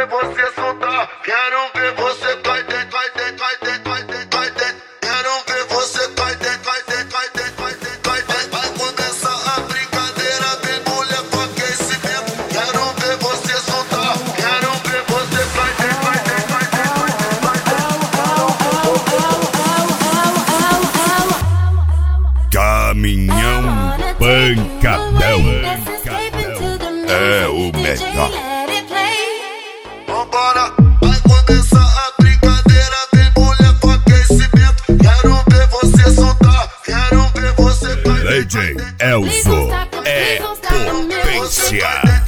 ver você soltar, quero ver você cai dentro, cai dentro, cai dentro, cai dentro, cai dentro. Quero ver você cai dentro, cai dentro, cai dentro, cai dentro, cai dentro. Vai começar a brincadeira, vem mulher com aquecimento. Quero ver você soltar, quero ver você cai dentro, cai dentro, cai dentro, cai dentro. Caminhão Pancadão é o melhor. Vambora, vai começar a brincadeira, vem mulher com aquecimento. Quero ver você soltar, quero ver você cair. DJ Elzo é potência.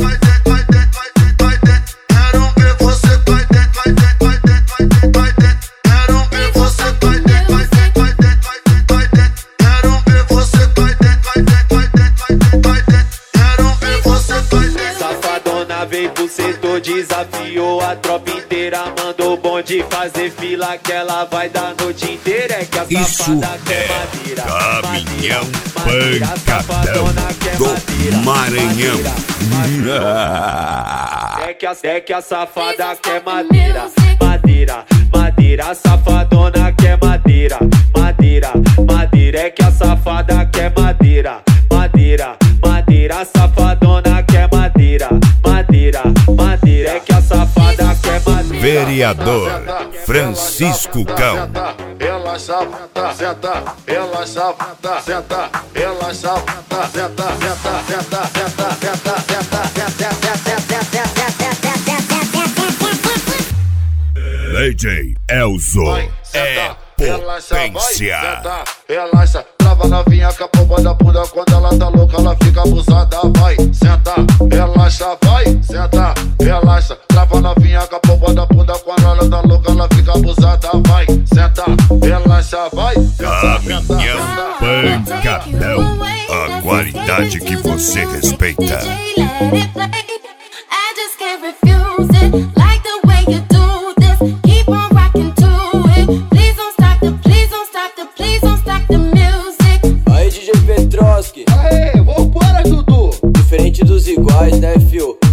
Quero ver você cai dentro, cai dentro, cai dentro, cai dentro, cai dentro. Quero ver você cai dentro, cai dentro, cai dentro, cai dentro, cai dentro. Quero ver você cai dentro, cai dentro, cai dentro, cai dentro, cai dentro. Quero ver você cai dentro. Safadona veio pro setor, desafiou a tropa inteira. Mandou o bonde fazer fila que ela vai dar a noite inteira. É que a Isso safada quer é madeira, Caminhão madeira, Pancadão safadona quer do madeira, Maranhão. É que a safada quer madeira, madeira, madeira, safadona quer madeira, madeira, madeira. É que a safada quer madeira, madeira, madeira, safadona quer madeira, madeira, madeira. É que a safada quer madeira. Vereador Francisco Cão. Ela safada, senta, ela safada, senta, ela safada, senta, senta, senta, senta, senta, DJ Elzo é potência. Relaxa, trava novinha com a pomba da bunda. Quando ela tá louca, ela fica abusada. Vai, senta, relaxa, vai, senta, relaxa. Trava novinha com a pomba da bunda. Quando ela tá louca, ela fica abusada. Vai, senta, relaxa, vai. Caminhão Pancadão, a qualidade que você respeita. Aí DJ Petroski, Aê, vambora, Dudu. diferente dos iguais, né, fio?